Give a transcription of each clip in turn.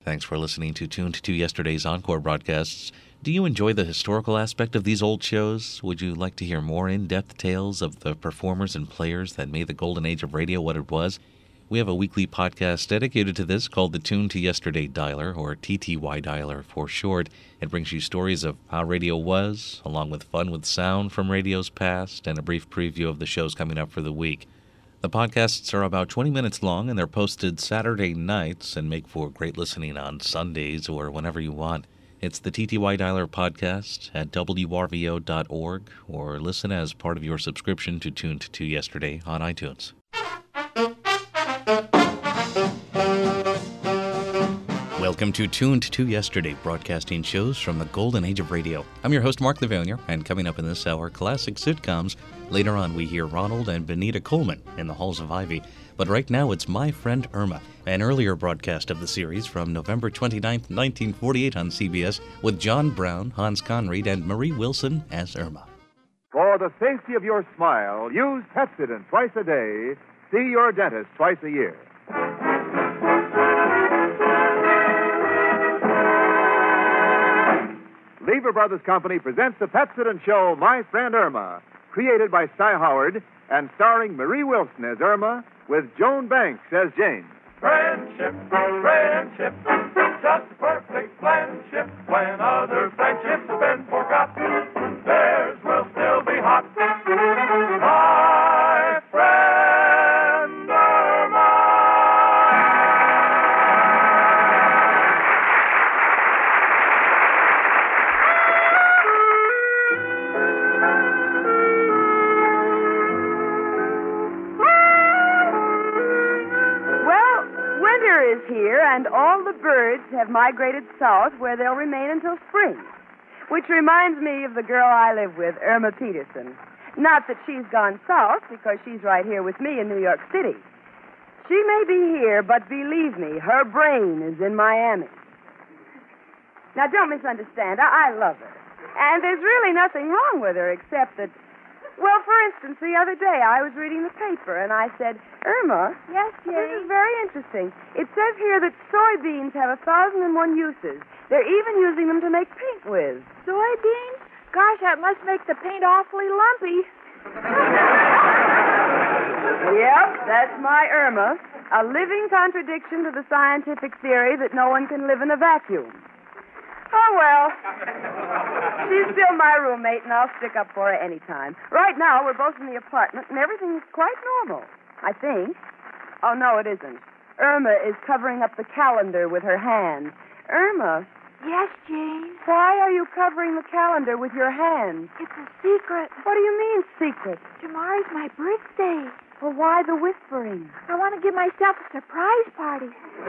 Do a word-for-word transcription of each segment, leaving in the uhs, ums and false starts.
Thanks for listening to Tuned to Yesterday's Encore broadcasts. Do you enjoy the historical aspect of these old shows? Would you like to hear more in-depth tales of the performers and players that made the golden age of radio what it was? We have a weekly podcast dedicated to this called the Tuned to Yesterday Dialer, or T T Y Dialer for short. It brings you stories of how radio was, along with fun with sound from radio's past, and a brief preview of the shows coming up for the week. The podcasts are about twenty minutes long, and they're posted Saturday nights and make for great listening on Sundays or whenever you want. It's the T T Y Dialer podcast at W R V O dot org, or listen as part of your subscription to Tuned to Yesterday on iTunes. Welcome to Tuned to Yesterday, broadcasting shows from the golden age of radio. I'm your host, Mark Lavalier, and coming up in this hour, classic sitcoms. Later on, we hear Ronald and Benita Coleman in the Halls of Ivy. But right now, it's My Friend Irma, an earlier broadcast of the series from November twenty-ninth, nineteen forty-eight on C B S, with John Brown, Hans Conried, and Marie Wilson as Irma. For the safety of your smile, use Pepsodent twice a day. See your dentist twice a year. Lever Brothers Company presents the Pepsodent show, My Friend Irma, created by Cy Howard and starring Marie Wilson as Irma with Joan Banks as Jane. Friendship, friendship, just a perfect friendship. When other friendships have been forgotten, theirs will still be hot. My friend Irma. Is here, and all the birds have migrated south, where they'll remain until spring. Which reminds me of the girl I live with, Irma Peterson. Not that she's gone south, because she's right here with me in New York City. She may be here, but believe me, her brain is in Miami. Now, don't misunderstand. I, I love her. And there's really nothing wrong with her, except that, well, for instance, the other day I was reading the paper, and I said, Irma. Yes, Jane? This is very interesting. It says here that soybeans have a thousand and one uses. They're even using them to make paint with. Soybeans? Gosh, that must make the paint awfully lumpy. Yep, that's my Irma. A living contradiction to the scientific theory that no one can live in a vacuum. Oh, well. She's still my roommate, and I'll stick up for her any time. Right now, we're both in the apartment, and everything's quite normal, I think. Oh, no, it isn't. Irma is covering up the calendar with her hand. Irma. Yes, Jane? Why are you covering the calendar with your hand? It's a secret. What do you mean, secret? Tomorrow's my birthday. Well, why the whispering? I want to give myself a surprise party.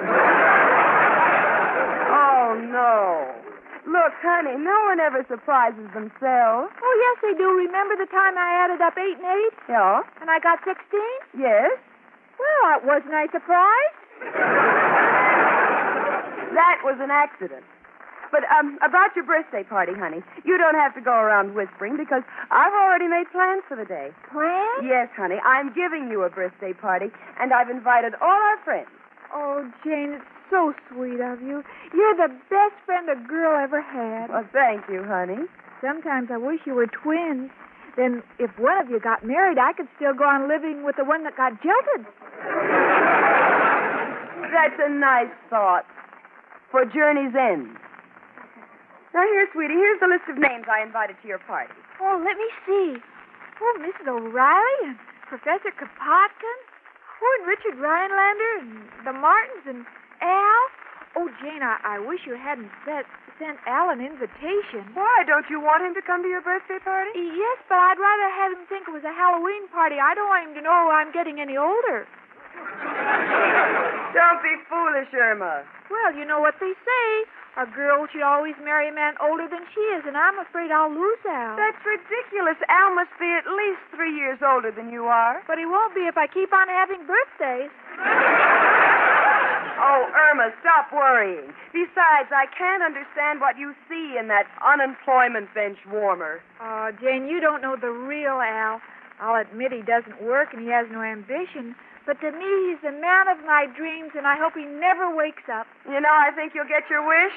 Oh, no. Look, honey, no one ever surprises themselves. Oh, yes, they do. Remember the time I added up eight and eight? Yeah? And I got sixteen? Yes. Well, wasn't I surprised? That was an accident. But um, about your birthday party, honey, you don't have to go around whispering because I've already made plans for the day. Plans? Yes, honey. I'm giving you a birthday party, and I've invited all our friends. Oh, Jane, it's so sweet of you. You're the best friend a girl ever had. Well, thank you, honey. Sometimes I wish you were twins. Then if one of you got married, I could still go on living with the one that got jilted. That's a nice thought. For journey's end. Now, here, sweetie, here's the list of names I invited to your party. Oh, let me see. Oh, Missus O'Reilly and Professor Kropotkin. Oh, and Richard Rhinelander and the Martins and Al. Oh, Jane, I, I wish you hadn't set, sent Al an invitation. Why? Don't you want him to come to your birthday party? Yes, but I'd rather have him think it was a Halloween party. I don't want him to know I'm getting any older. Don't be foolish, Irma. Well, you know what they say. A girl should always marry a man older than she is, and I'm afraid I'll lose Al. That's ridiculous. Al must be at least three years older than you are. But he won't be if I keep on having birthdays. Oh, Irma, stop worrying. Besides, I can't understand what you see in that unemployment bench warmer. Oh, Jane, you don't know the real Al. I'll admit he doesn't work and he has no ambition, But to me, he's the man of my dreams, and I hope he never wakes up. You know, I think you'll get your wish.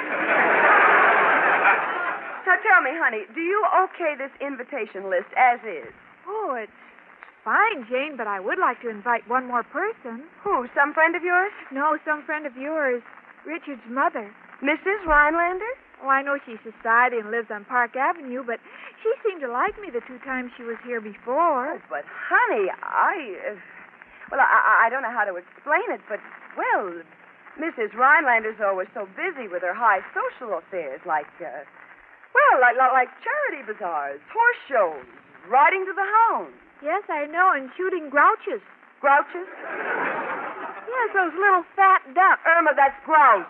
So tell me, honey, do you okay this invitation list as is? Oh, it's fine, Jane, but I would like to invite one more person. Who, some friend of yours? No, some friend of yours, Richard's mother. Missus Rhinelander? Oh, I know she's society and lives on Park Avenue, but she seemed to like me the two times she was here before. Oh, but, honey, I... Uh, well, I, I don't know how to explain it, but, well, Missus Rhinelander's always so busy with her high social affairs, like, uh, well, like, like charity bazaars, horse shows, riding to the hounds. Yes, I know, and shooting grouches. Grouches? Yes, those little fat ducks. Irma, that's grouse.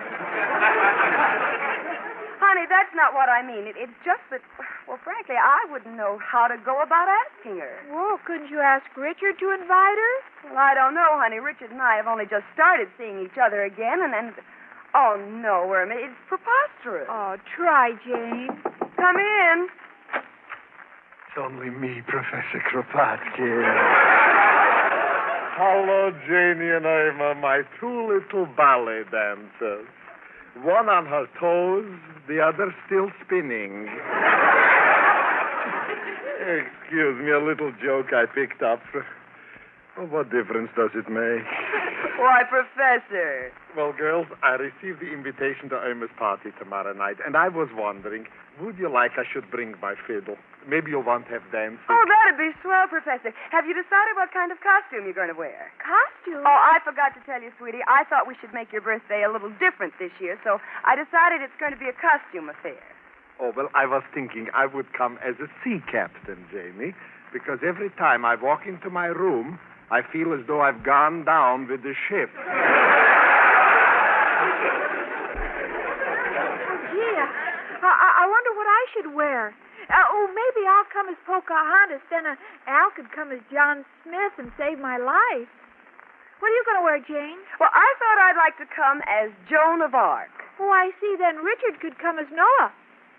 Honey, that's not what I mean. It, it's just that, well, frankly, I wouldn't know how to go about asking her. Well, couldn't you ask Richard to invite her? Well, I don't know, honey. Richard and I have only just started seeing each other again, and then... Oh, no, Irma, it's preposterous. Oh, try, Jane. Come in. It's only me, Professor Kropotkin. Hello, Janie and Irma, my two little ballet dancers. One on her toes, the other still spinning. Excuse me, a little joke I picked up. Well, what difference does it make? Why, Professor. Well, girls, I received the invitation to Irma's party tomorrow night, and I was wondering, would you like I should bring my fiddle? Maybe you'll want to have dancing. Oh, that'd be swell, Professor. Have you decided what kind of costume you're going to wear? Costume? Oh, I forgot to tell you, sweetie. I thought we should make your birthday a little different this year, so I decided it's going to be a costume affair. Oh, well, I was thinking I would come as a sea captain, Jamie, because every time I walk into my room, I feel as though I've gone down with the ship. Oh, gee, I, I, I wonder what I should wear. Uh, oh, maybe I'll come as Pocahontas, then uh, Al could come as John Smith and save my life. What are you going to wear, Jane? Well, I thought I'd like to come as Joan of Arc. Oh, I see. Then Richard could come as Noah.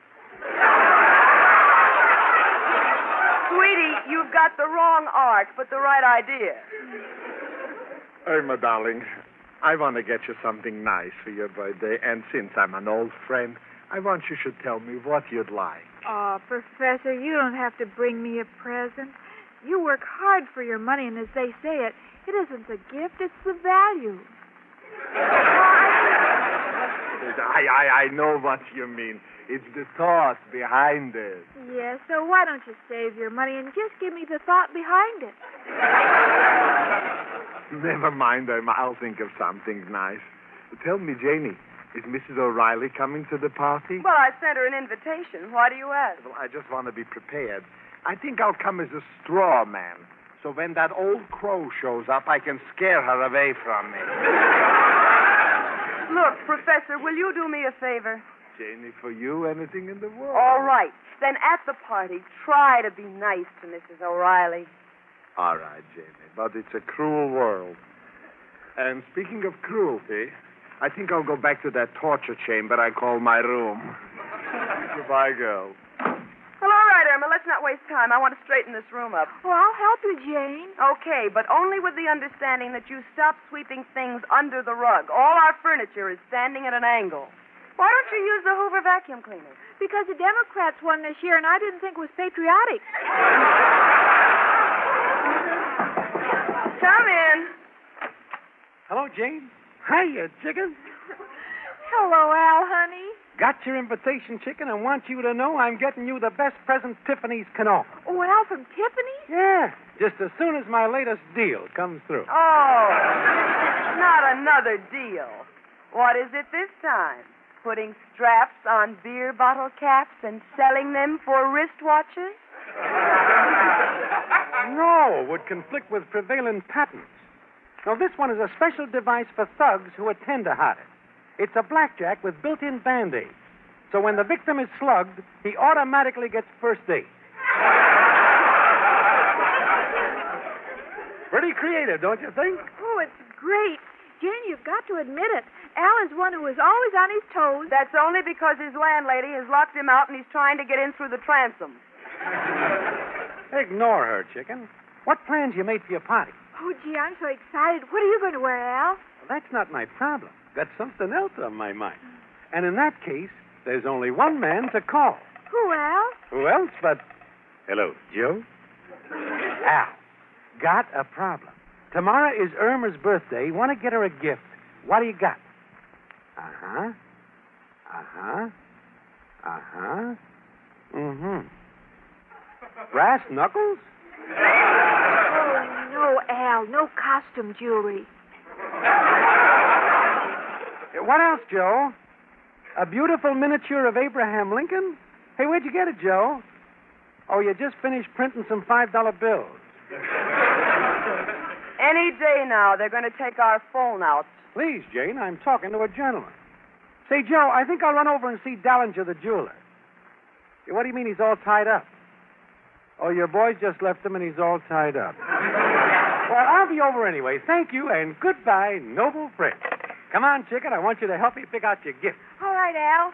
Sweetie, you've got the wrong arc, but the right idea. Irma, darling, I want to get you something nice for your birthday, and since I'm an old friend, I want you should tell me what you'd like. Oh, Professor, you don't have to bring me a present. You work hard for your money, and as they say it, it isn't the gift, it's the value. I, I, I know what you mean. It's the thought behind it. Yes, so why don't you save your money and just give me the thought behind it? Never mind, Irma. I'll think of something nice. Tell me, Janie, is Missus O'Reilly coming to the party? Well, I sent her an invitation. Why do you ask? Well, I just want to be prepared. I think I'll come as a straw man. So when that old crow shows up, I can scare her away from me. Look, Professor, will you do me a favor? Janie, for you, anything in the world. All right. Then at the party, try to be nice to Missus O'Reilly. All right, Janie, but it's a cruel world. And speaking of cruelty, I think I'll go back to that torture chamber I call my room. Goodbye, girl. Well, all right, Irma, let's not waste time. I want to straighten this room up. Well, I'll help you, Jane. Okay, but only with the understanding that you stop sweeping things under the rug. All our furniture is standing at an angle. Why don't you use the Hoover vacuum cleaner? Because the Democrats won this year, and I didn't think it was patriotic. Come in. Hello, Jane. Hiya, chicken. Hello, Al, honey. Got your invitation, chicken, and want you to know I'm getting you the best present Tiffany's can offer. Oh, Al from Tiffany's? Yeah, just as soon as my latest deal comes through. Oh, not another deal. What is it this time? Putting straps on beer bottle caps and selling them for wristwatches? No, would conflict with prevailing patents. Now, this one is a special device for thugs who are tender-hearted. It's a blackjack with built-in Band-Aids. So when the victim is slugged, he automatically gets first aid. Pretty creative, don't you think? Oh, it's great. Jane, you've got to admit it. Al is one who is always on his toes. That's only because his landlady has locked him out and he's trying to get in through the transom. Ignore her, chicken. What plans you made for your party? Oh, gee, I'm so excited. What are you going to wear, Al? Well, that's not my problem. Got something else on my mind. And in that case, there's only one man to call. Who, Al? Who else but... Hello, Joe? Al, got a problem. Tomorrow is Irma's birthday. Want to get her a gift. What do you got? Uh-huh. Uh-huh. Uh-huh. Mm-hmm. Brass knuckles? Oh, no, Al. No costume jewelry. What else, Joe? A beautiful miniature of Abraham Lincoln? Hey, where'd you get it, Joe? Oh, you just finished printing some five dollar bills. Any day now, they're going to take our phone out. Please, Jane, I'm talking to a gentleman. Say, Joe, I think I'll run over and see Dallinger the jeweler. What do you mean he's all tied up? Oh, your boy just left him and he's all tied up. Well, I'll be over anyway. Thank you and goodbye, noble friend. Come on, chicken. I want you to help me pick out your gift. All right, Al.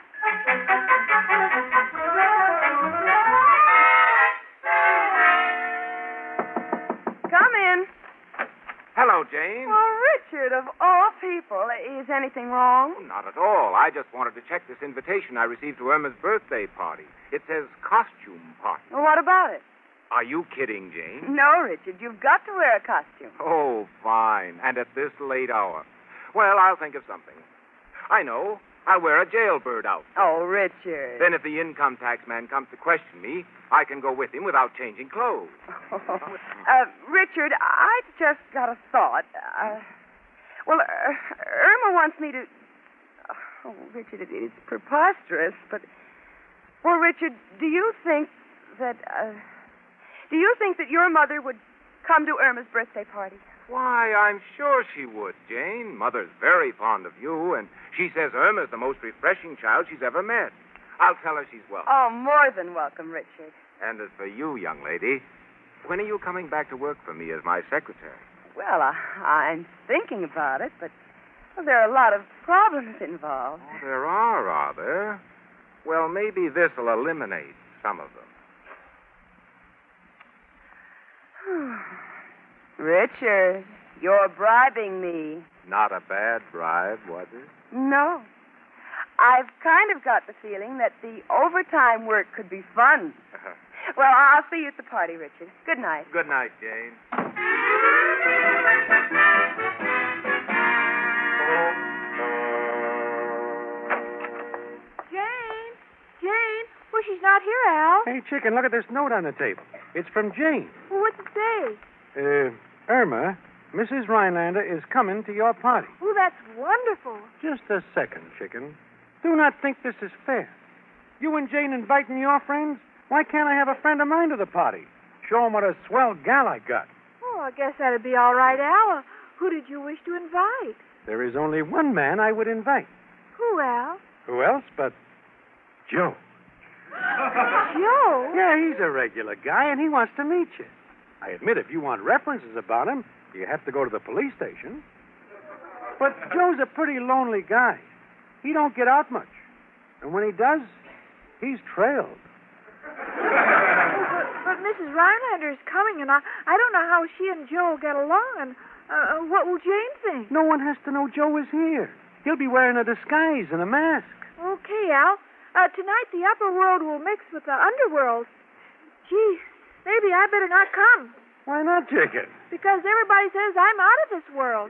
Come in. Hello, Jane. Oh, Richard, of all people, is anything wrong? Oh, not at all. I just wanted to check this invitation I received to Irma's birthday party. It says costume party. Well, what about it? Are you kidding, Jane? No, Richard, you've got to wear a costume. Oh, fine. And at this late hour. Well, I'll think of something. I know. I'll wear a jailbird outfit. Oh, Richard. Then if the income tax man comes to question me, I can go with him without changing clothes. uh, Richard, I just got a thought. Uh, well, uh, Irma wants me to... Oh, Richard, it is preposterous, but... Well, Richard, do you think that... Uh, do you think that your mother would come to Irma's birthday party? Why, I'm sure she would, Jane. Mother's very fond of you, and she says Irma's the most refreshing child she's ever met. I'll tell her she's welcome. Oh, more than welcome, Richard. And as for you, young lady, when are you coming back to work for me as my secretary? Well, I, I'm thinking about it, but well, there are a lot of problems involved. Oh, there are, are there? Well, maybe this will eliminate some of them. Richard, you're bribing me. Not a bad bribe, was it? No. I've kind of got the feeling that the overtime work could be fun. Well, I'll see you at the party, Richard. Good night. Good night, Jane. Jane? Jane? Well, she's not here, Al. Hey, chicken, look at this note on the table. It's from Jane. Well, what's it say? Uh, Irma, Missus Rhinelander is coming to your party. Oh, that's wonderful. Just a second, chicken. Do not think this is fair. You and Jane inviting your friends? Why can't I have a friend of mine to the party? Show 'em what a swell gal I got. Oh, I guess that'd be all right, Al. Uh, Who did you wish to invite? There is only one man I would invite. Who, Al? Who else but Joe? Joe? Yeah, he's a regular guy, and he wants to meet you. I admit, if you want references about him, you have to go to the police station. But Joe's a pretty lonely guy. He don't get out much. And when he does, he's trailed. But, but Missus Rhinelander is coming, and I, I don't know how she and Joe get along, and uh, what will Jane think? No one has to know Joe is here. He'll be wearing a disguise and a mask. Okay, Al. Uh, tonight the upper world will mix with the underworld. Gee, maybe I better not come. Why not, chicken? Because everybody says I'm out of this world.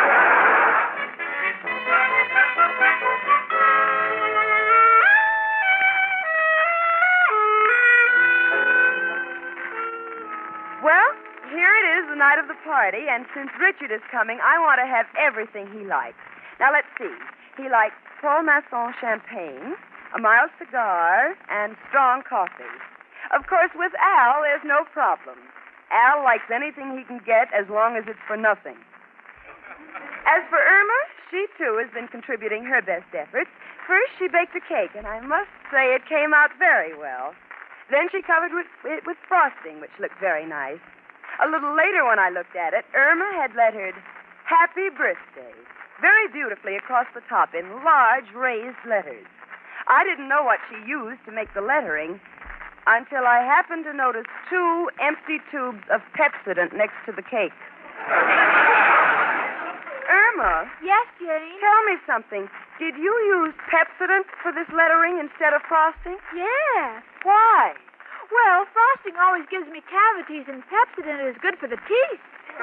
Well, here it is, the night of the party, and since Richard is coming, I want to have everything he likes. Now, let's see. He likes Paul Masson champagne, a mild cigar, and strong coffee. Of course, with Al, there's no problem. Al likes anything he can get as long as it's for nothing. As for Irma, she, too, has been contributing her best efforts. First, she baked a cake, and I must say it came out very well. Then she covered with, it with frosting, which looked very nice. A little later, when I looked at it, Irma had lettered, Happy Birthday, very beautifully across the top in large raised letters. I didn't know what she used to make the lettering until I happened to notice two empty tubes of Pepsodent next to the cake. Irma, Yes, Jane? tell me something. Did you use Pepsodent for this lettering instead of frosting? Yeah. Why? Well, frosting always gives me cavities, and Pepsodent is good for the teeth.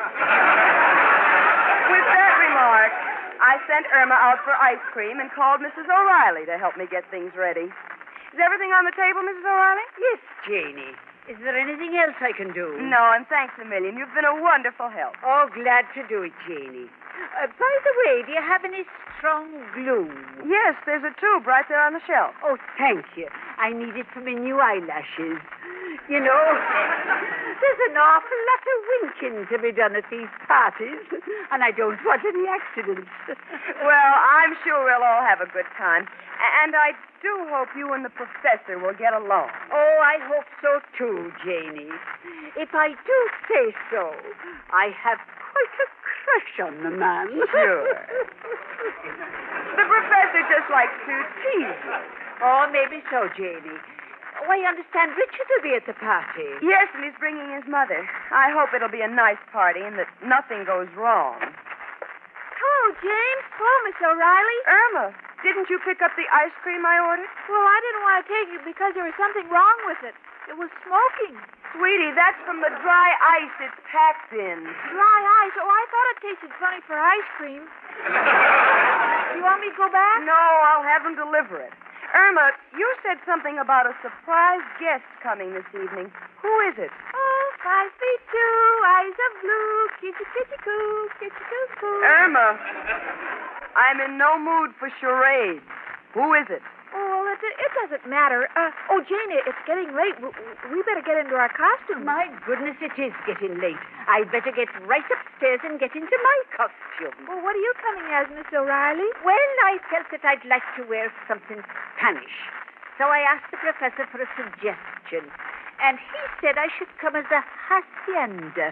With that remark, I sent Irma out for ice cream and called Missus O'Reilly to help me get things ready. Is everything on the table, Missus O'Reilly? Yes, Janie. Is there anything else I can do? No, and thanks a million. You've been a wonderful help. Oh, glad to do it, Janie. Uh, by the way, do you have any strong glue? Yes, there's a tube right there on the shelf. Oh, thank you. I need it for my new eyelashes. You know, there's an awful lot of winking to be done at these parties, and I don't want any accidents. Well, I'm sure we'll all have a good time. A- And I do hope you and the professor will get along. Oh, I hope so too, Janie. If I do say so, I have quite a crush on the man. Sure. The professor just likes to tease you. Oh, maybe so, Janie. Oh, I understand Richard will be at the party. Yes, and he's bringing his mother. I hope it'll be a nice party and that nothing goes wrong. Hello, James. Hello, Miss O'Reilly. Irma, didn't you pick up the ice cream I ordered? Well, I didn't want to take it because there was something wrong with it. It was smoking. Sweetie, that's from the dry ice it's packed in. Dry ice. Oh, I thought it tasted funny for ice cream. You want me to go back? No, I'll have them deliver it. Irma, you said something about a surprise guest coming this evening. Who is it? Oh, five feet two, eyes of blue, kitty kitty coo, kitty coo coo. Irma, I'm in no mood for charades. Who is it? Oh, well, it, it doesn't matter. Uh, oh, Janie, it's getting late. We, we better get into our costumes. My goodness, it is getting late. I'd better get right upstairs and get into my costume. Well, what are you coming as, Miss O'Reilly? Well, I felt that I'd like to wear something Spanish. So I asked the professor for a suggestion. And he said I should come as a hacienda.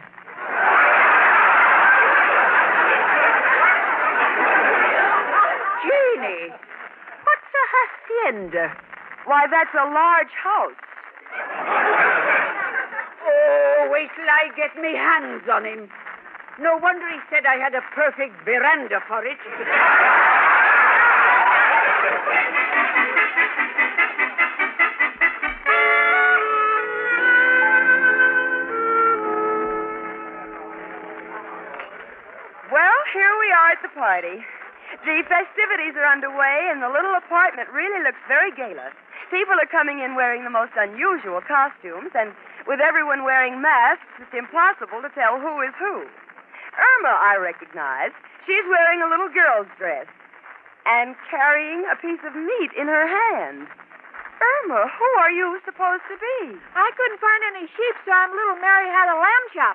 Janie, what's a hacienda? Why, that's a large house. Oh, wait till I get me hands on him. No wonder he said I had a perfect veranda for it. Well, here we are at the party. The festivities are underway, and the little apartment really looks very gala. People are coming in wearing the most unusual costumes, and with everyone wearing masks, it's impossible to tell who is who. Irma, I recognize. She's wearing a little girl's dress and carrying a piece of meat in her hand. Irma, who are you supposed to be? I couldn't find any sheep, so I'm little Mary had a lamb chop.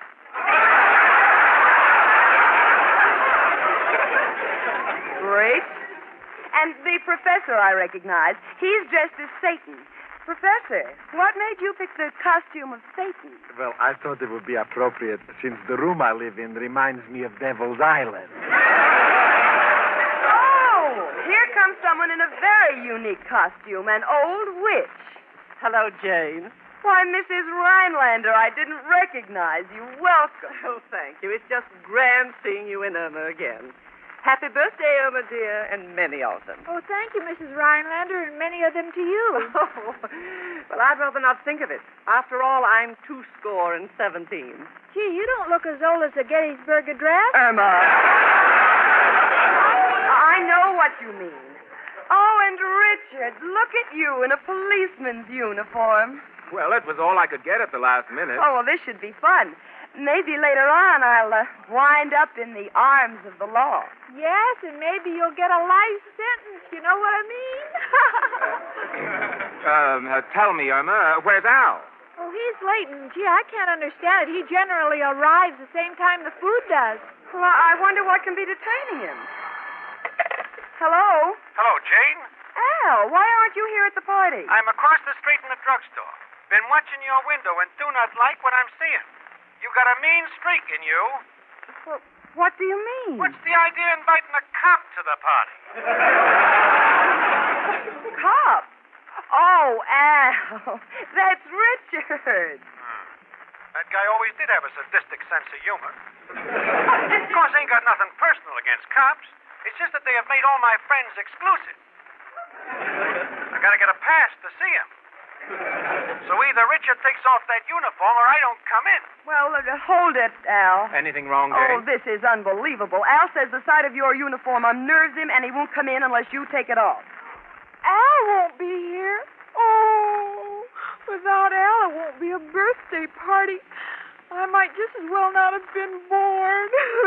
Great. And the professor I recognize. He's dressed as Satan. Professor, what made you pick the costume of Satan? Well, I thought it would be appropriate since the room I live in reminds me of Devil's Island. Oh, here comes someone in a very unique costume, an old witch. Hello, Jane. Why, Missus Rhinelander, I didn't recognize you. Welcome. Oh, thank you. It's just grand seeing you and Irma again. Happy birthday, Irma, dear, and many of them. Oh, thank you, Missus Rhinelander, and many of them to you. Oh, well, I'd rather not think of it. After all, I'm two score and seventeen. Gee, you don't look as old as the Gettysburg Address. Irma. I know what you mean. Oh, and Richard, look at you in a policeman's uniform. Well, it was all I could get at the last minute. Oh, well, this should be fun. Maybe later on I'll uh, wind up in the arms of the law. Yes, and maybe you'll get a life sentence. You know what I mean? um, uh, tell me, Irma, uh, where's Al? Oh, he's late, and gee, I can't understand it. He generally arrives the same time the food does. Well, I wonder what can be detaining him. Hello? Hello, Jane. Al, why aren't you here at the party? I'm across the street in the drugstore. Been watching your window and do not like what I'm seeing. You got a mean streak in you. Well, what do you mean? What's the idea of inviting a cop to the party? Cop? Oh, Al. That's Richard. Hmm. That guy always did have a sadistic sense of humor. Of course, ain't got nothing personal against cops. It's just that they have made all my friends exclusive. I gotta get a pass to see them. So either Richard takes off that uniform or I don't come in. Well, uh, hold it, Al. Anything wrong, Oh, Jane? this is unbelievable. Al says the sight of your uniform unnerves him, and he won't come in unless you take it off. Al won't be here. Oh, without Al, it won't be a birthday party. I might just as well not have been born.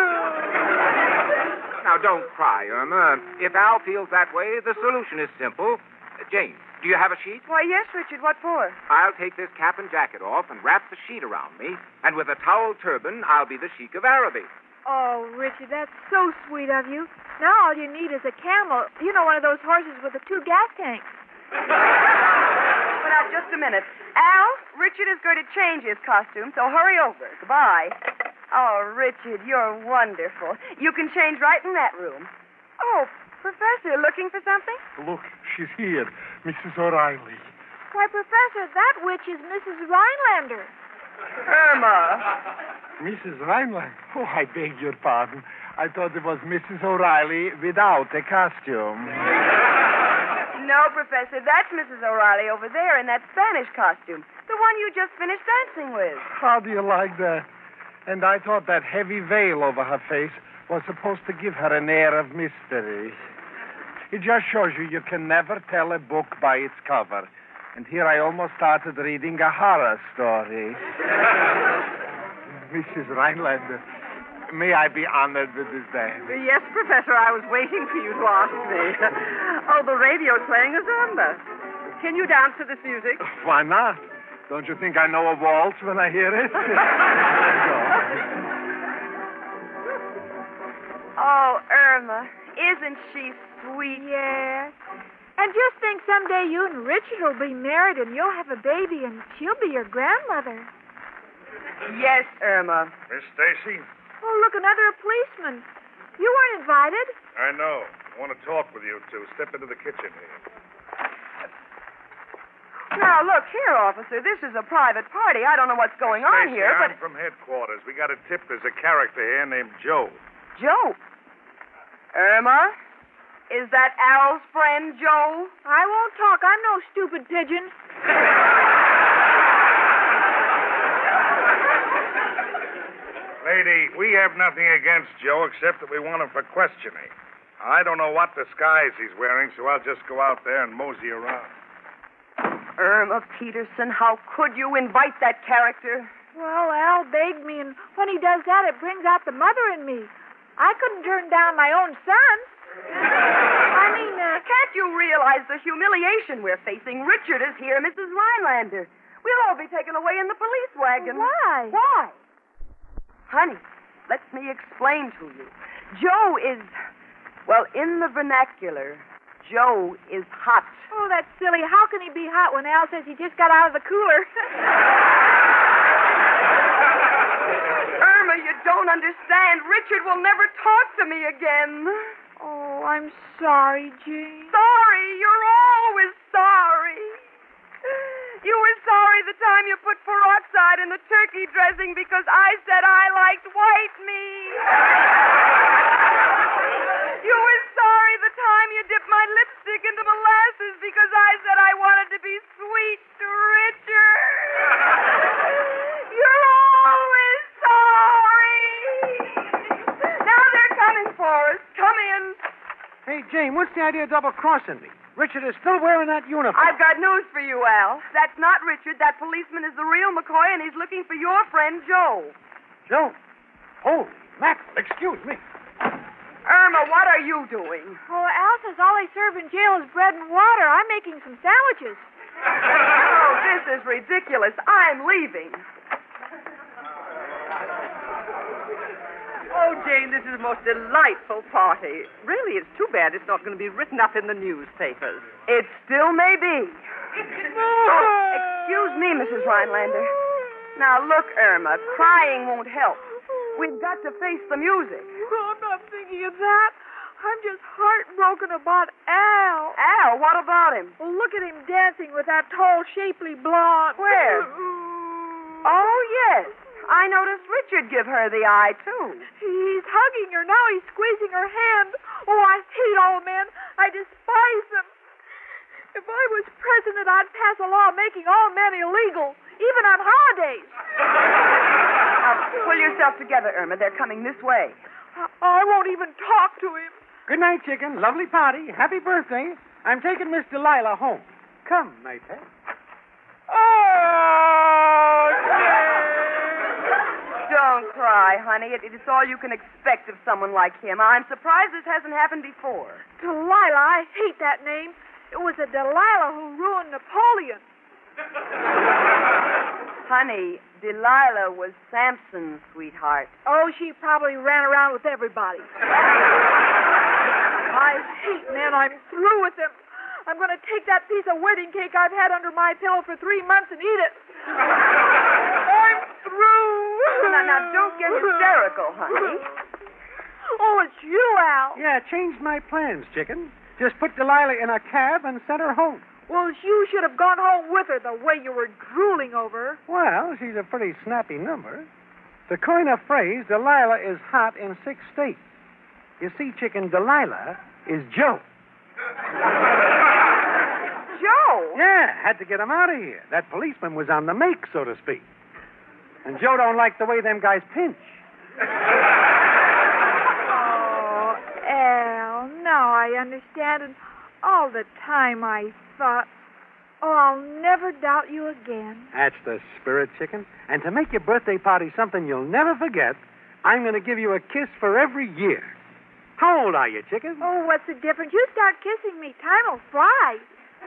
Now, don't cry, Irma. If Al feels that way, the solution is simple. Uh, Jane, do you have a sheet? Why, yes, Richard. What for? I'll take this cap and jacket off and wrap the sheet around me, and with a towel turban, I'll be the Sheik of Araby. Oh, Richard, that's so sweet of you. Now all you need is a camel. You know, one of those horses with the two gas tanks. But now, just a minute. Al, Richard is going to change his costume, so hurry over. Goodbye. Oh, Richard, you're wonderful. You can change right in that room. Oh, Professor, looking for something? Look, she's here, Missus O'Reilly. Why, Professor, that witch is Missus Rhinelander. Irma. Missus Rhinelander? Oh, I beg your pardon. I thought it was Missus O'Reilly without a costume. No, Professor, that's Missus O'Reilly over there in that Spanish costume. The one you just finished dancing with. How do you like that? And I thought that heavy veil over her face was supposed to give her an air of mystery. It just shows you you can never tell a book by its cover. And here I almost started reading a horror story. Missus Rhinelander, may I be honored with this dance? Yes, Professor, I was waiting for you to ask me. Oh, the radio's playing a samba. Can you dance to this music? Why not? Don't you think I know a waltz when I hear it? Oh, Irma, isn't she sweet? Yes. And just think someday you and Richard will be married and you'll have a baby and she'll be your grandmother. Yes, Irma. Miss Stacy? Oh, look, another policeman. You weren't invited. I know. I want to talk with you two. Step into the kitchen here. Now, look here, officer. This is a private party. I don't know what's going on Stacy, here, I'm but... from headquarters. We got a tip there's a character here named Joe. Joe? Irma? Is that Al's friend, Joe? I won't talk. I'm no stupid pigeon. Lady, we have nothing against Joe except that we want him for questioning. I don't know what disguise he's wearing, so I'll just go out there and mosey around. Irma Peterson, how could you invite that character? Well, Al begged me, and when he does that, it brings out the mother in me. I couldn't turn down my own son. I mean, uh... Can't you realize the humiliation we're facing? Richard is here, Missus Rhinelander. We'll all be taken away in the police wagon. Why? Why? Honey, let me explain to you. Joe is, well, in the vernacular, Joe is hot. Oh, that's silly. How can he be hot when Al says he just got out of the cooler? Irma, you don't understand. Richard will never talk to me again. Oh, I'm sorry, Jane. Sorry? You're always sorry. You were sorry the time you put peroxide in the turkey dressing because I said I liked white meat. You were sorry the time you dipped my lipstick into molasses because I said I wanted to be sweet to Richard. You're always sorry. Now they're coming for us. Come in. Hey, Jane, what's the idea of double-crossing me? Richard is still wearing that uniform. I've got news for you, Al. That's not Richard. That policeman is the real McCoy, and he's looking for your friend, Joe. Joe? Holy mackerel, excuse me. Irma, what are you doing? Oh, Al says all they serve in jail is bread and water. I'm making some sandwiches. Oh, this is ridiculous. I'm leaving. Oh, Jane, this is a most delightful party. Really, it's too bad it's not going to be written up in the newspapers. It still may be. Oh, excuse me, Missus Rhinelander. Now, look, Irma, crying won't help. We've got to face the music. Oh, I'm not thinking of that. I'm just heartbroken about Al. Al, what about him? Well, look at him dancing with that tall, shapely blonde. Where? Oh, yes. I noticed Richard give her the eye, too. He's hugging her now. He's squeezing her hand. Oh, I hate all men. I despise them. If I was president, I'd pass a law making all men illegal, even on holidays. Now, pull yourself together, Irma. They're coming this way. I, I won't even talk to him. Good night, chicken. Lovely party. Happy birthday. I'm taking Miss Delilah home. Come, my pet. Oh, Don't cry, honey. It, it's all you can expect of someone like him. I'm surprised this hasn't happened before. Delilah, I hate that name. It was a Delilah who ruined Napoleon. Honey, Delilah was Samson's sweetheart. Oh, she probably ran around with everybody. I hate men. I'm through with them. I'm going to take that piece of wedding cake I've had under my pillow for three months and eat it. I'm through. Now, now, don't get hysterical, honey. Oh, it's you, Al. Yeah, changed my plans, chicken. Just put Delilah in a cab and sent her home. Well, you should have gone home with her the way you were drooling over her. Well, she's a pretty snappy number. To coin a phrase, Delilah is hot in six states. You see, chicken, Delilah is Joe. Joe? Yeah, had to get him out of here. That policeman was on the make, so to speak. And Joe don't like the way them guys pinch. Oh, Al, now I understand. And all the time I thought, oh, I'll never doubt you again. That's the spirit, chicken. And to make your birthday party something you'll never forget, I'm going to give you a kiss for every year. How old are you, chicken? Oh, what's the difference? You start kissing me, time will fly.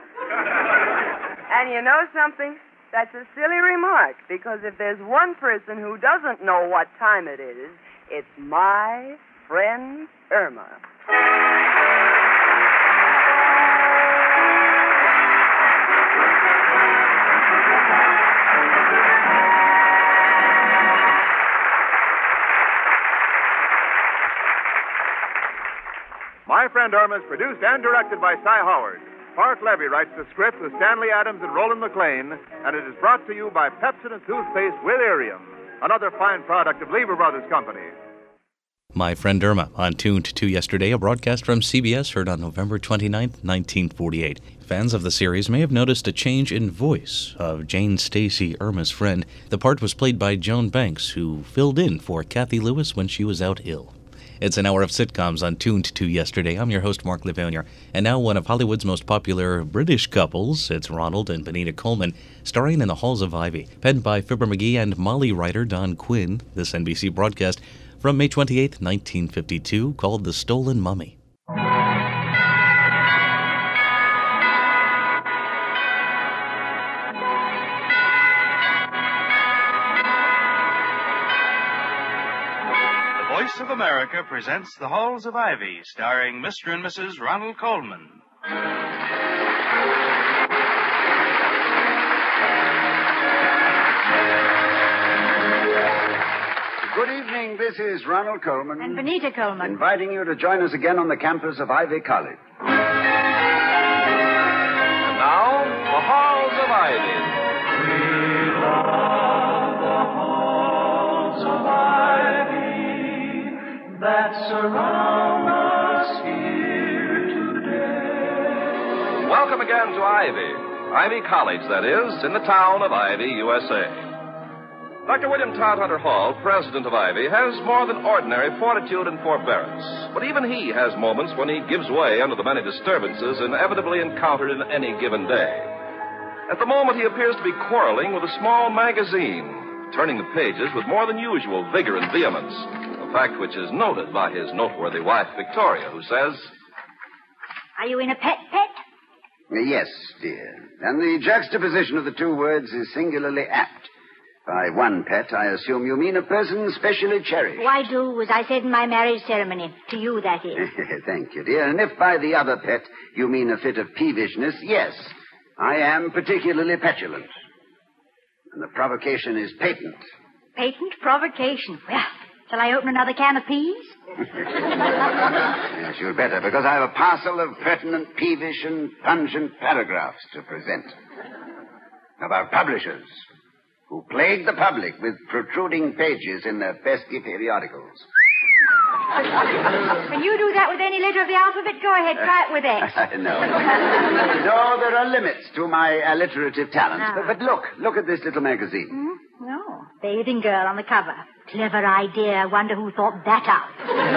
And you know something? That's a silly remark, because if there's one person who doesn't know what time it is, it's my friend Irma. My Friend Irma is produced and directed by Cy Howard. Park Levy writes the script with Stanley Adams and Roland McLean, and it is brought to you by Pepsodent Toothpaste with Irium, another fine product of Lever Brothers Company. My Friend Irma on Tuned to Yesterday, a broadcast from C B S heard on November twenty-ninth, nineteen forty-eight. Fans of the series may have noticed a change in voice of Jane Stacy, Irma's friend. The part was played by Joan Banks, who filled in for Kathy Lewis when she was out ill. It's an hour of sitcoms on Tuned to Yesterday. I'm your host, Mark Levanier. And now one of Hollywood's most popular British couples. It's Ronald and Benita Coleman, starring in The Halls of Ivy. Penned by Fibber McGee and Molly writer Don Quinn. This N B C broadcast from May twenty-eighth, nineteen fifty-two, called The Stolen Mummy. Voice of America presents The Halls of Ivy, starring Mister and Missus Ronald Coleman. Good evening, this is Ronald Coleman. And Benita Coleman. Inviting you to join us again on the campus of Ivy College. And now, The Halls of Ivy. We love the halls of ivy that surround us here today. Welcome again to Ivy. Ivy College, that is, in the town of Ivy, U S A. Doctor William Todhunter Hall, president of Ivy, has more than ordinary fortitude and forbearance. But even he has moments when he gives way under the many disturbances inevitably encountered in any given day. At the moment, he appears to be quarreling with a small magazine, turning the pages with more than usual vigor and vehemence, a fact which is noted by his noteworthy wife, Victoria, who says, "Are you in a pet pet?" Yes, dear. And the juxtaposition of the two words is singularly apt. By one pet, I assume you mean a person specially cherished. Oh, I do, as I said in my marriage ceremony. To you, that is. Thank you, dear. And if by the other pet you mean a fit of peevishness, yes, I am particularly petulant. And the provocation is patent. Patent provocation. Well, shall I open another can of peas? Yes, you'd better, because I have a parcel of pertinent, peevish, and pungent paragraphs to present. About publishers. who plague the public with protruding pages in their pesky periodicals. Can you do that with any letter of the alphabet? Go ahead, try it with X. no. No, there are limits to my alliterative talent. Ah. But, but look, look at this little magazine. Hmm? No. Bathing girl on the cover. Clever idea. Wonder who thought that up.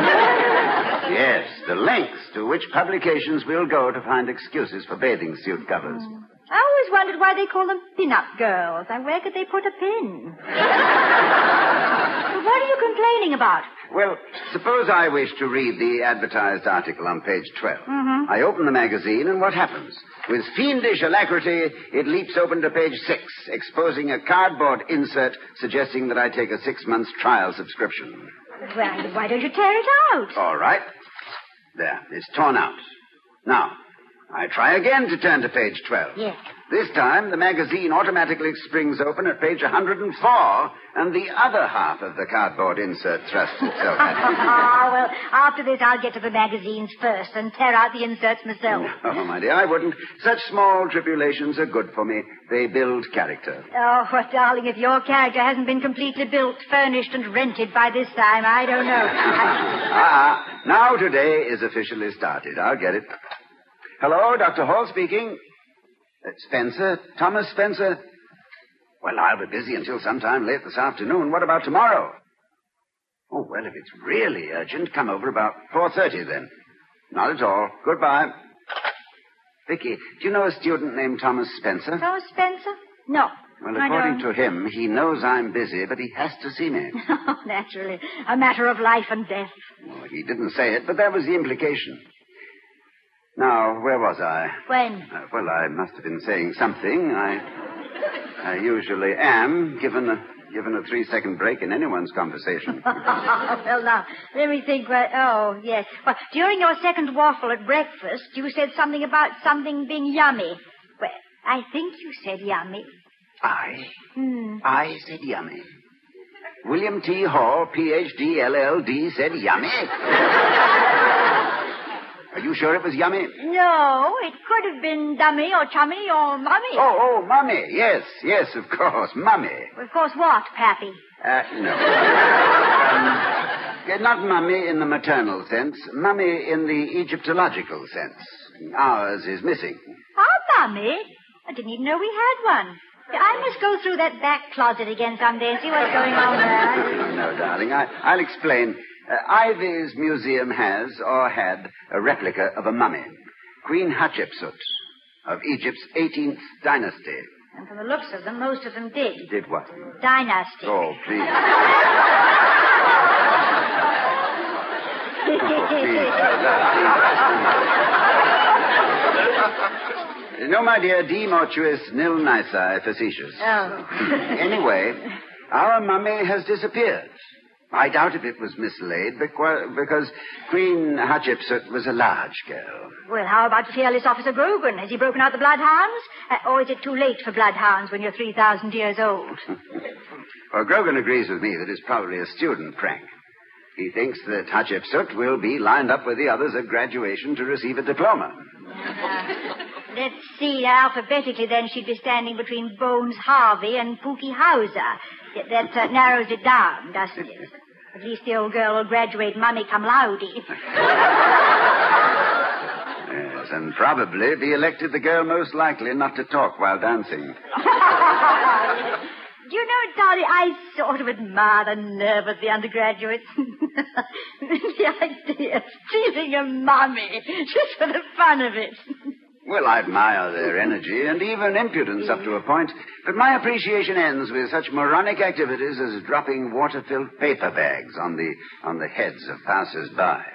Yes, the lengths to which publications will go to find excuses for bathing suit covers. Mm. I always wondered why they call them pin-up girls. And where could they put a pin? Well, what are you complaining about? Well, suppose I wish to read the advertised article on page twelve. Mm-hmm. I open the magazine, and what happens? With fiendish alacrity, it leaps open to page six, exposing a cardboard insert suggesting that I take a six-month trial subscription. Well, why don't you tear it out? All right. There, it's torn out. Now, I try again to turn to page twelve. Yes. This time, the magazine automatically springs open at page one hundred four, and the other half of the cardboard insert thrusts itself at me. Ah, well, after this, I'll get to the magazines first and tear out the inserts myself. Oh, my dear, I wouldn't. Such small tribulations are good for me. They build character. Oh, well, darling, if your character hasn't been completely built, furnished, and rented by this time, I don't know. Ah, now today is officially started. I'll get it. Hello, Doctor Hall speaking. Uh, Spencer? Thomas Spencer? Well, I'll be busy until sometime late this afternoon. What about tomorrow? Oh, well, if it's really urgent, come over about four thirty then. Not at all. Goodbye. Vicky, do you know a student named Thomas Spencer? Thomas Spencer? No. Well, I according don't. to him, he knows I'm busy, but he has to see me. Naturally. A matter of life and death. Well, he didn't say it, but that was the implication. Now, where was I? When? Uh, well, I must have been saying something. I I usually am, given a, given a three-second break in anyone's conversation. Well, now, let me think. What, oh, yes. Well, during your second waffle at breakfast, you said something about something being yummy. Well, I think you said yummy. I? Hmm. I said yummy. William T. Hall, P H D, L L D, said yummy. Are you sure it was yummy? No, it could have been dummy or chummy or mummy. Oh, oh, mummy. Yes, yes, of course, mummy. Of course what, Pappy? Uh, no. um, not mummy in the maternal sense, mummy in the Egyptological sense. Ours is missing. Our mummy? I didn't even know we had one. I must go through that back closet again someday and see what's going on there. No, darling, I, I'll explain. Uh, Ivy's museum has, or had, a replica of a mummy. Queen Hatshepsut of Egypt's eighteenth dynasty. And from the looks of them, most of them did. Did what? Dynasty. Oh, please. Oh, please. No, my dear, de mortuis nil nisi facetious. Oh. Anyway, our mummy has disappeared. I doubt if it was mislaid because Queen Hatshepsut was a large girl. Well, how about fearless Officer Grogan? Has he broken out the bloodhounds? Uh, or is it too late for bloodhounds when you're three thousand years old? Well, Grogan agrees with me that it's probably a student prank. He thinks that Hatshepsut will be lined up with the others at graduation to receive a diploma. Uh, let's see. Alphabetically, then, she'd be standing between Bones Harvey and Pookie Hauser. That uh, narrows it down, doesn't it? At least the old girl will graduate mummy cum laude. Yes, and probably be elected the girl most likely not to talk while dancing. Do you know, darling, I sort of admire the nerve of the undergraduates. The idea of stealing a mummy just for the fun of it. Well, I admire their energy and even impudence up to a point, but my appreciation ends with such moronic activities as dropping water-filled paper bags on the on the heads of passers-by.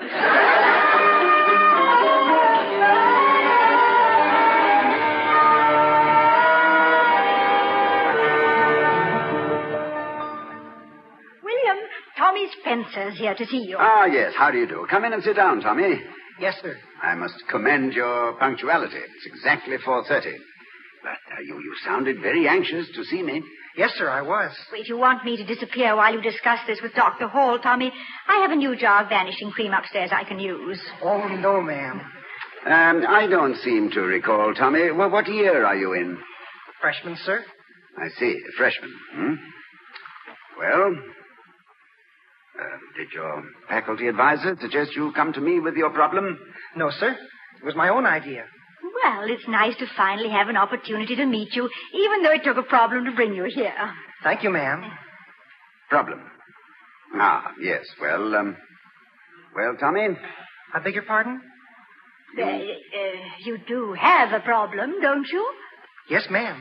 William, Tommy Spencer's here to see you. Ah, yes. How do you do? Come in and sit down, Tommy. Yes, sir. I must commend your punctuality. It's exactly four thirty. But uh, you, you sounded very anxious to see me. Yes, sir, I was. If you want me to disappear while you discuss this with Doctor Hall, Tommy, I have a new jar of vanishing cream upstairs I can use. Oh, no, ma'am. Um, I don't seem to recall, Tommy. Well, what year are you in? Freshman, sir. I see. A freshman. Hmm? Well, uh, did your faculty advisor suggest you come to me with your problem? No, sir. It was my own idea. Well, it's nice to finally have an opportunity to meet you, even though it took a problem to bring you here. Thank you, ma'am. Problem? Ah, yes. Well, um... Well, Tommy? I beg your pardon? Uh, uh, you do have a problem, don't you? Yes, ma'am.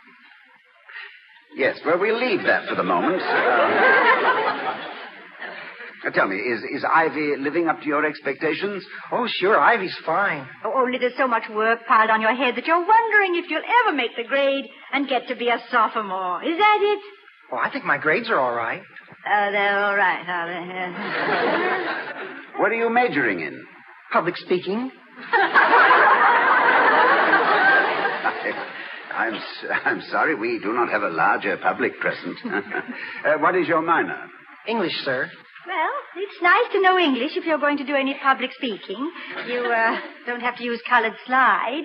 Yes, well, we'll leave that for the moment. Uh, tell me, is, is Ivy living up to your expectations? Oh, sure, Ivy's fine. Oh, only there's so much work piled on your head that you're wondering if you'll ever make the grade and get to be a sophomore. Is that it? Well, I think my grades are all right. Oh, they're all right, are they? What are you majoring in? Public speaking. I'm, I'm sorry, we do not have a larger public present. uh, what is your minor? English, sir. Well, it's nice to know English if you're going to do any public speaking. You uh, don't have to use colored slides.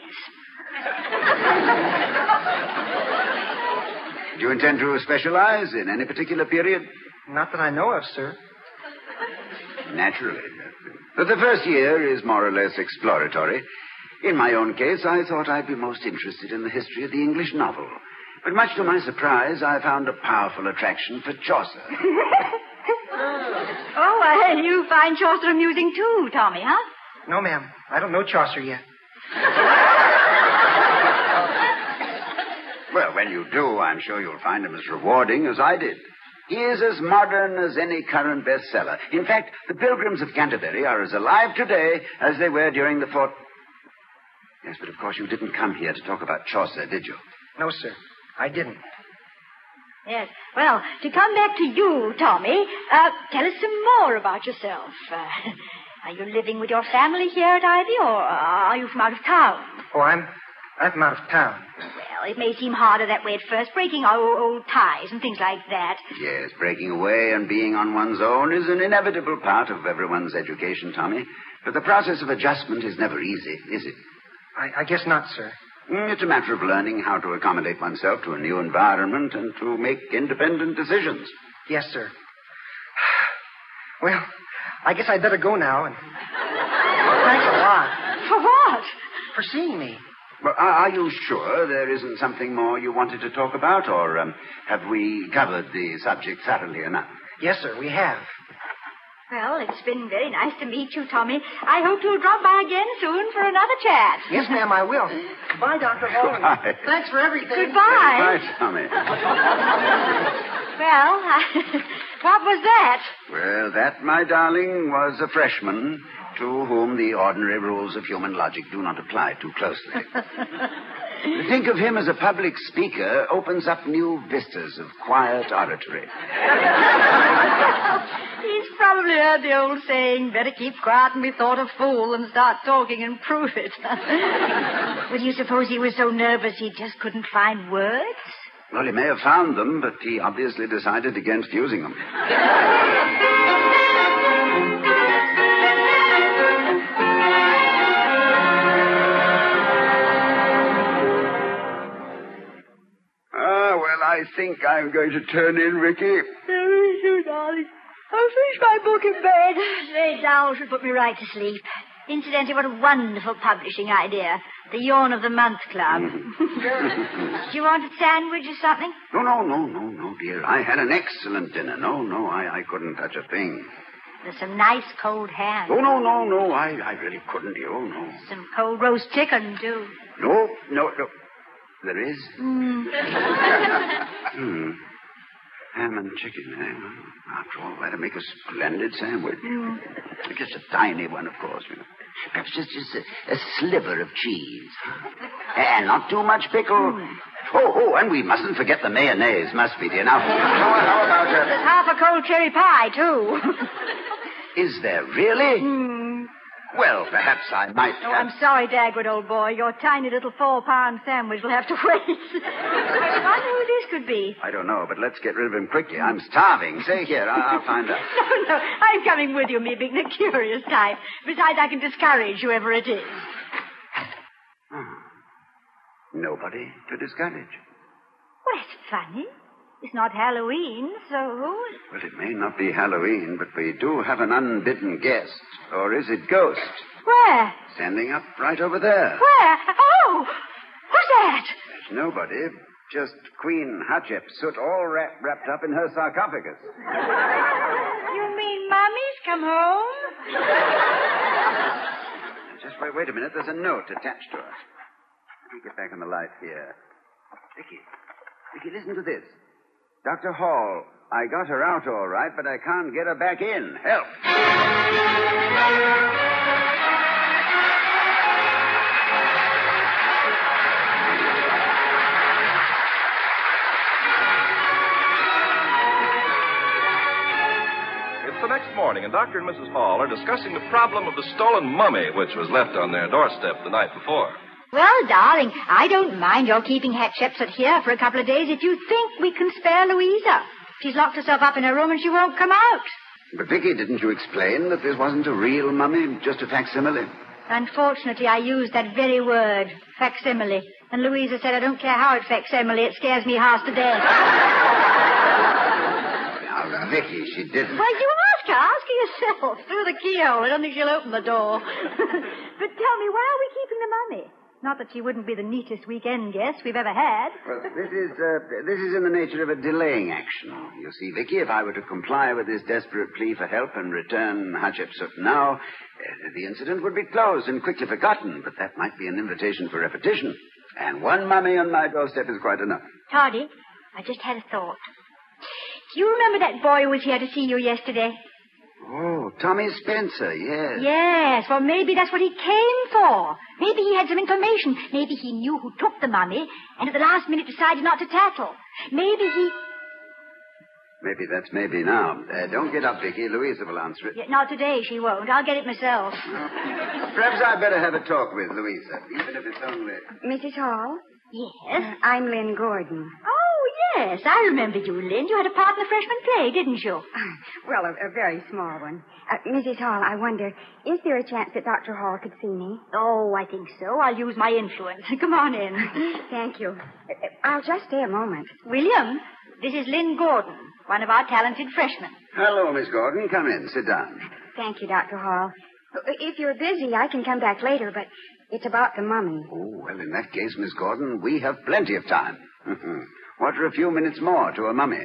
Do you intend to specialize in any particular period? Not that I know of, sir. Naturally. But the first year is more or less exploratory. In my own case, I thought I'd be most interested in the history of the English novel. But much to my surprise, I found a powerful attraction for Chaucer. Oh, uh, you find Chaucer amusing too, Tommy, huh? No, ma'am. I don't know Chaucer yet. Well, when you do, I'm sure you'll find him as rewarding as I did. He is as modern as any current bestseller. In fact, the Pilgrims of Canterbury are as alive today as they were during the fort... Yes, but of course you didn't come here to talk about Chaucer, did you? No, sir. I didn't. Yes. Well, to come back to you, Tommy, uh, tell us some more about yourself. Uh, are you living with your family here at Ivy, or are you from out of town? Oh, I'm... I'm from out of town. Well, it may seem harder that way at first, breaking old, old ties and things like that. Yes, breaking away and being on one's own is an inevitable part of everyone's education, Tommy. But the process of adjustment is never easy, is it? I, I guess not, sir. It's a matter of learning how to accommodate oneself to a new environment and to make independent decisions. Yes, sir. Well, I guess I'd better go now. And thanks a lot. For what? For seeing me. Well, are, are you sure there isn't something more you wanted to talk about, or um, have we covered the subject thoroughly enough? Yes, sir, we have. Well, it's been very nice to meet you, Tommy. I hope you'll drop by again soon for another chat. Yes, ma'am, I will. Goodbye, Doctor Hall. Goodbye. Thanks for everything. Goodbye. Goodbye, Tommy. Well, I, what was that? Well, that, my darling, was a freshman to whom the ordinary rules of human logic do not apply too closely. To think of him as a public speaker opens up new vistas of quiet oratory. He's probably heard the old saying, better keep quiet and be thought a fool than start talking and prove it. Well, do you suppose he was so nervous he just couldn't find words? Well, he may have found them, but he obviously decided against using them. Ah, well, I think I'm going to turn in, Ricky. Oh, you darling. I'll finish my book in bed. Lay down should put me right to sleep. Incidentally, what a wonderful publishing idea. The Yawn of the Month Club. Do you want a sandwich or something? No, no, no, no, no, dear. I had an excellent dinner. No, no, I, I couldn't touch a thing. There's some nice cold ham. Oh, no, no, no, I, I really couldn't, dear. Oh, no. Some cold roast chicken, too. No, no, no. There is? Mm. hmm. Ham and chicken, eh? Well, after all, that'd make a splendid sandwich. Mm. Just a tiny one, of course. You know. Perhaps just, just a, a sliver of cheese. And not too much pickle. Mm. Oh, oh, and we mustn't forget the mayonnaise, must we, dear? Now, how, how about... Uh... There's half a cold cherry pie, too. Is there really? Mm. Well, perhaps I might... Oh, I'm sorry, Dagwood, old boy. Your tiny little four-pound sandwich will have to wait. I wonder who this could be. I don't know, but let's get rid of him quickly. I'm starving. Say here, I'll, I'll find out. No, no, I'm coming with you, me being the curious type. Besides, I can discourage whoever it is. Oh. Nobody to discourage. that's funny. It's not Halloween, so... Well, it may not be Halloween, but we do have an unbidden guest. Or is it Ghost? Where? Standing up right over there. Where? Oh! Who's that? There's nobody. Just Queen Hatshepsut all wrap, wrapped up in her sarcophagus. You mean Mommy's come home? Just wait, wait a minute. There's a note attached to her. Let me get back on the light here. Vicky. Vicky, listen to this. Doctor Hall, I got her out all right, but I can't get her back in. Help. It's the next morning, and Doctor and Missus Hall are discussing the problem of the stolen mummy, which was left on their doorstep the night before. Well, darling, I don't mind your keeping Hatshepsut here for a couple of days if you think we can spare Louisa. She's locked herself up in her room and she won't come out. But, Vicky, didn't you explain that this wasn't a real mummy, just a facsimile? Unfortunately, I used that very word, facsimile. And Louisa said, I don't care how it's facsimile, it scares me half to death. Now, Vicky, she didn't. Well, you ask her. Ask her yourself. Through the keyhole. I don't think she'll open the door. But tell me, why are we keeping the mummy? Not that she wouldn't be the neatest weekend guest we've ever had. Well, this is, uh, this is in the nature of a delaying action. You see, Vicky, if I were to comply with this desperate plea for help and return Hatshepsut now, uh, the incident would be closed and quickly forgotten, but that might be an invitation for repetition. And one mummy on my doorstep is quite enough. Toddy, I just had a thought. Do you remember that boy who was here to see you yesterday? Oh, Tommy Spencer, yes. Yes, well, maybe that's what he came for. Maybe he had some information. Maybe he knew who took the money and at the last minute decided not to tattle. Maybe he... Maybe that's maybe now. Uh, don't get up, Vicky. Louisa will answer it. Yeah, not today, she won't. I'll get it myself. Perhaps I'd better have a talk with Louisa, even if it's only... Missus Hall? Yes? Uh, I'm Lynn Gordon. Oh, yes. I remember you, Lynn. You had a part in the freshman play, didn't you? Uh, well, a, a very small one. Uh, Missus Hall, I wonder, is there a chance that Doctor Hall could see me? Oh, I think so. I'll use my influence. Come on in. Thank you. Uh, I'll just stay a moment. William, this is Lynn Gordon, one of our talented freshmen. Hello, Miss Gordon. Come in. Sit down. Thank you, Doctor Hall. If you're busy, I can come back later, but it's about the mummy. Oh, well, in that case, Miss Gordon, we have plenty of time. What are a few minutes more to a mummy?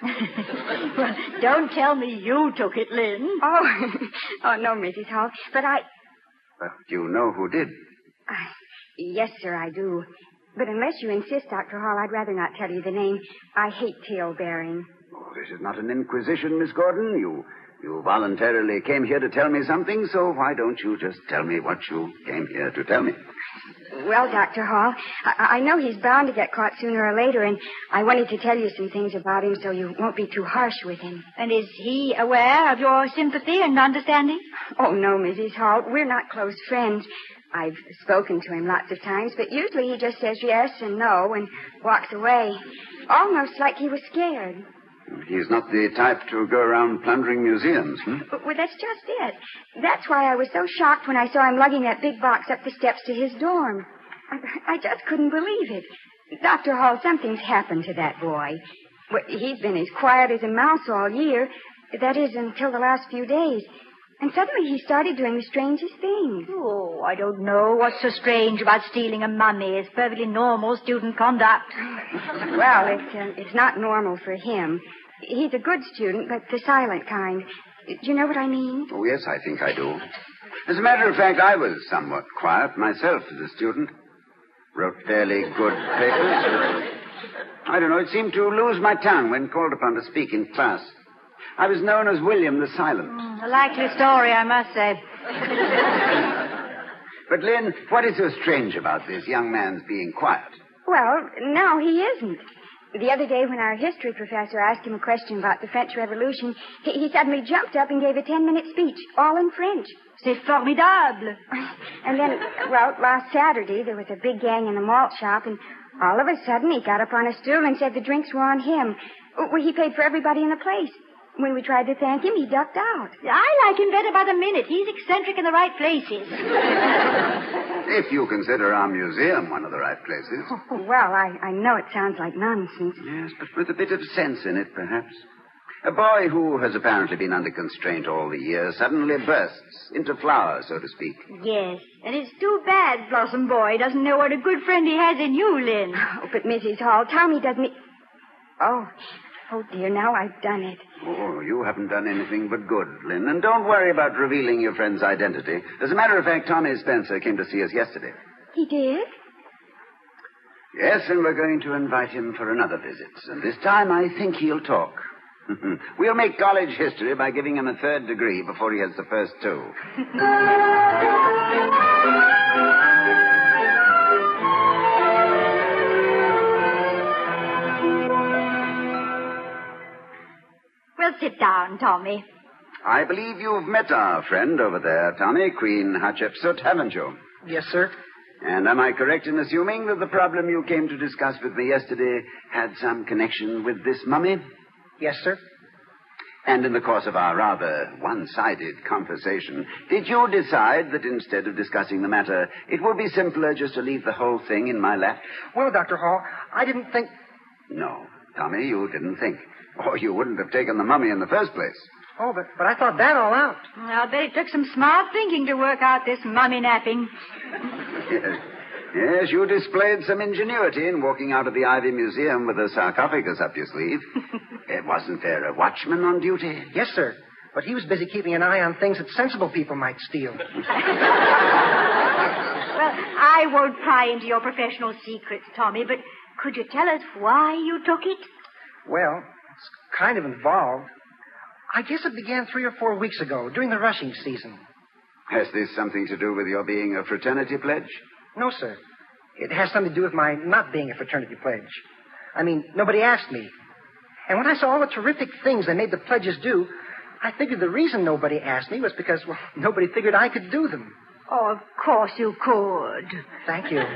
Well, don't tell me you took it, Lynn. Oh, oh no, Missus Hall. But I... But you know who did. Uh, yes, sir, I do. But unless you insist, Doctor Hall, I'd rather not tell you the name. I hate tale-bearing. Oh, this is not an inquisition, Miss Gordon. You you voluntarily came here to tell me something, so why don't you just tell me what you came here to tell me? Well, Doctor Hall, I, I know he's bound to get caught sooner or later, and I wanted to tell you some things about him so you won't be too harsh with him. And is he aware of your sympathy and understanding? Oh, no, Missus Hall. We're not close friends. I've spoken to him lots of times, but usually he just says yes and no and walks away, almost like he was scared. He's not the type to go around plundering museums, hmm? Well, that's just it. That's why I was so shocked when I saw him lugging that big box up the steps to his dorm. I, I just couldn't believe it. Doctor Hall, something's happened to that boy. Well, he's been as quiet as a mouse all year. That is, until the last few days. And suddenly he started doing the strangest things. Oh, I don't know what's so strange about stealing a mummy. It's perfectly normal student conduct. Well, it's, uh, it's not normal for him. He's a good student, but the silent kind. Do you know what I mean? Oh, yes, I think I do. As a matter of fact, I was somewhat quiet myself as a student. Wrote fairly good papers. I don't know, it seemed to lose my tongue when called upon to speak in class. I was known as William the Silent. Mm, a likely story, I must say. But, Lynn, what is so strange about this young man's being quiet? Well, no, he isn't. The other day when our history professor asked him a question about the French Revolution, he, he suddenly jumped up and gave a ten-minute speech, all in French. C'est formidable. And then, well, last Saturday, there was a big gang in the malt shop, and all of a sudden he got up on a stool and said the drinks were on him. Well, he paid for everybody in the place. When we tried to thank him, he ducked out. I like him better by the minute. He's eccentric in the right places. If you consider our museum one of the right places. Oh, well, I, I know it sounds like nonsense. Yes, but with a bit of sense in it, perhaps. A boy who has apparently been under constraint all the year suddenly bursts into flower, so to speak. Yes, and it's too bad Blossom Boy doesn't know what a good friend he has in you, Lynn. Oh, but Missus Hall, Tommy doesn't... Oh, oh, dear, now I've done it. Oh, you haven't done anything but good, Lynn. And don't worry about revealing your friend's identity. As a matter of fact, Tommy Spencer came to see us yesterday. He did? Yes, and we're going to invite him for another visit. And this time I think he'll talk. We'll make college history by giving him a third degree before he has the first two. Well, sit down, Tommy. I believe you've met our friend over there, Tommy, Queen Hatshepsut, haven't you? Yes, sir. And am I correct in assuming that the problem you came to discuss with me yesterday had some connection with this mummy? Yes, sir. And in the course of our rather one-sided conversation, did you decide that instead of discussing the matter, it would be simpler just to leave the whole thing in my lap? Well, Doctor Hall, I didn't think... No, Tommy, you didn't think. Or you wouldn't have taken the mummy in the first place. Oh, but, but I thought that all out. I'll bet it took some smart thinking to work out this mummy napping. Yes. Yes, you displayed some ingenuity in walking out of the Ivy Museum with a sarcophagus up your sleeve. It wasn't there a watchman on duty? Yes, sir. But he was busy keeping an eye on things that sensible people might steal. Well, I won't pry into your professional secrets, Tommy, but could you tell us why you took it? Well, it's kind of involved. I guess it began three or four weeks ago, during the rushing season. Has this something to do with your being a fraternity pledge? No, sir. It has something to do with my not being a fraternity pledge. I mean, nobody asked me. And when I saw all the terrific things they made the pledges do, I figured the reason nobody asked me was because, well, nobody figured I could do them. Oh, of course you could. Thank you.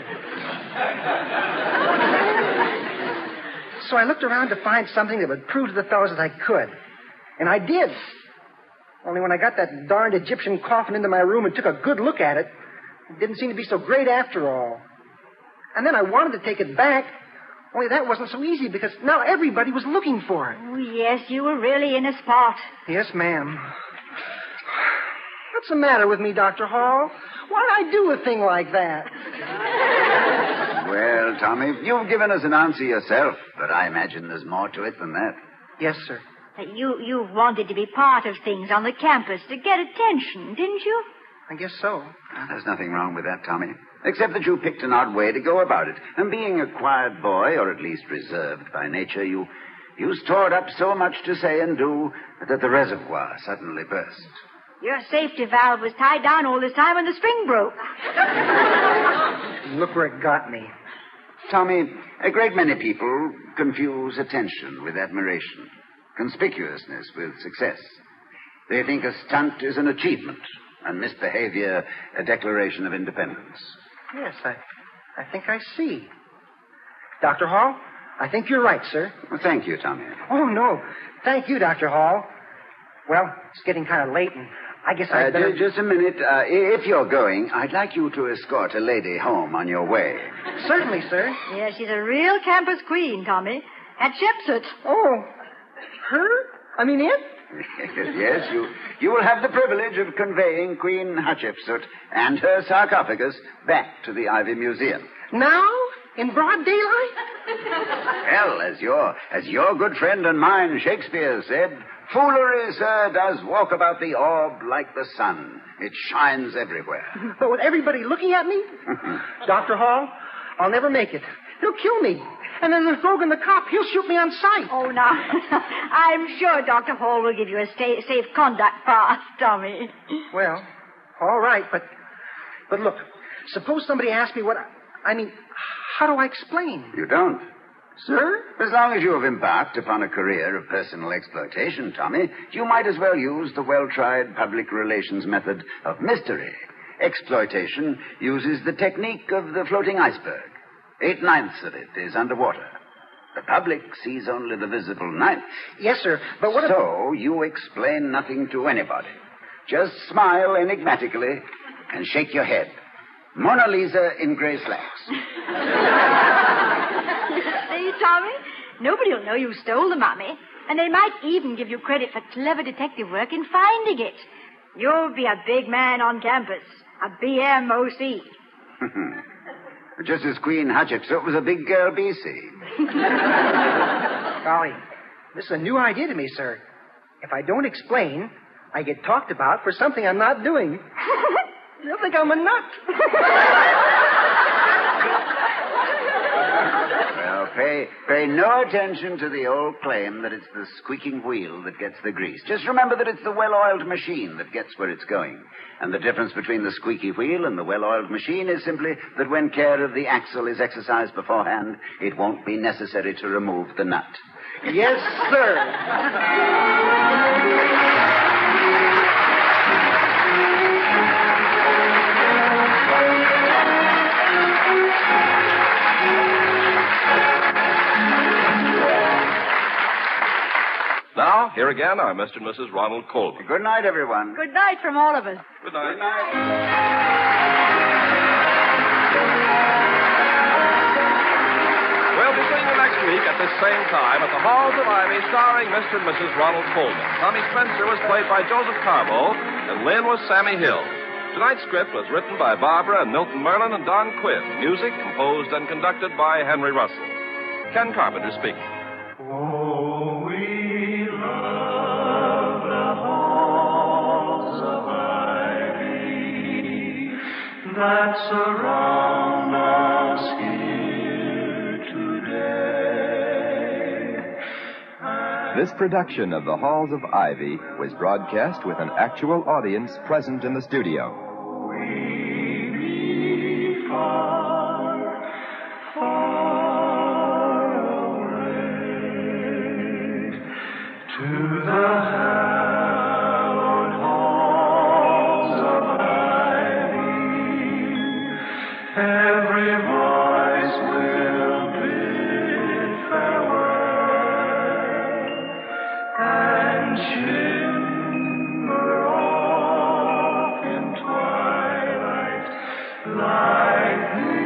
So I looked around to find something that would prove to the fellows that I could. And I did. Only when I got that darned Egyptian coffin into my room and took a good look at it, it didn't seem to be so great after all. And then I wanted to take it back, only that wasn't so easy because now everybody was looking for it. Oh, yes, you were really in a spot. Yes, ma'am. What's the matter with me, Doctor Hall? Why'd I do a thing like that? Well, Tommy, you've given us an answer yourself, but I imagine there's more to it than that. Yes, sir. You, you wanted to be part of things on the campus to get attention, didn't you? I guess so. Well, there's nothing wrong with that, Tommy. Except that you picked an odd way to go about it. And being a quiet boy, or at least reserved by nature, you, you stored up so much to say and do that the reservoir suddenly burst. Your safety valve was tied down all this time when the string broke. Look where it got me. Tommy, a great many people confuse attention with admiration, conspicuousness with success. They think a stunt is an achievement, and misbehavior a declaration of independence. Yes, I, I think I see. Doctor Hall, I think you're right, sir. Well, thank you, Tommy. Oh, no. Thank you, Doctor Hall. Well, it's getting kind of late, and I guess I'd uh, better... Just a minute. Uh, if you're going, I'd like you to escort a lady home on your way. Certainly, sir. Yeah, she's a real campus queen, Tommy. Hatshepsut. Oh, her? I mean it? Yes, you, you will have the privilege of conveying Queen Hatshepsut and her sarcophagus back to the Ivy Museum. Now? In broad daylight? Well, as your, as your good friend and mine, Shakespeare, said, foolery, sir, does walk about the orb like the sun. It shines everywhere. But with everybody looking at me? Doctor Hall, I'll never make it. He'll kill me. And then there's Grogan the cop. He'll shoot me on sight. Oh, now, I'm sure Doctor Hall will give you a stay, safe conduct pass, Tommy. Well, all right, but, but look, suppose somebody asks me what, I, I mean, how do I explain? You don't. Sir? As long as you have embarked upon a career of personal exploitation, Tommy, you might as well use the well-tried public relations method of mystery. Exploitation uses the technique of the floating iceberg. Eight-ninths of it is underwater. The public sees only the visible ninth. Yes, sir, but what... So you explain nothing to anybody. Just smile enigmatically and shake your head. Mona Lisa in gray slacks. See, Tommy? Nobody will know you stole the mummy, and they might even give you credit for clever detective work in finding it. You'll be a big man on campus, a B M O C. Just as Queen Hatshepsut was a big girl B C. Golly, this is a new idea to me, sir. If I don't explain, I get talked about for something I'm not doing. They'll think I'm a nut. Well, pay, pay no attention to the old claim that it's the squeaking wheel that gets the grease. Just remember that it's the well-oiled machine that gets where it's going. And the difference between the squeaky wheel and the well-oiled machine is simply that when care of the axle is exercised beforehand, it won't be necessary to remove the nut. Yes, sir. Now, here again are Mister and Missus Ronald Colman. Good night, everyone. Good night from all of us. Good night. Good night. We'll be seeing you next week at this same time at the Halls of Ivy, starring Mister and Missus Ronald Colman. Tommy Spencer was played by Joseph Carbo, and Lynn was Sammy Hill. Tonight's script was written by Barbara and Milton Merlin and Don Quinn. Music composed and conducted by Henry Russell. Ken Carpenter speaking. Oh, we love the halls of ivy that surround us here today. This production of the Halls of Ivy was broadcast with an actual audience present in the studio. We be far, far away to the hallowed halls of ivy. Every voice will bid farewell and shimmer off in twilight like the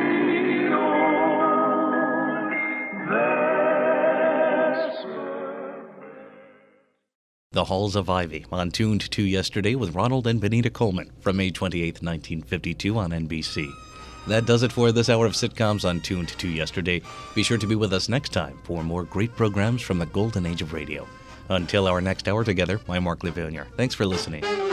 old vesper. The Halls of Ivy, on Tuned to Yesterday with Ronald and Benita Coleman from May twenty-eighth, nineteen fifty-two on N B C. That does it for this hour of sitcoms on Tuned to Yesterday. Be sure to be with us next time for more great programs from the golden age of radio. Until our next hour together, I'm Mark Levonier. Thanks for listening.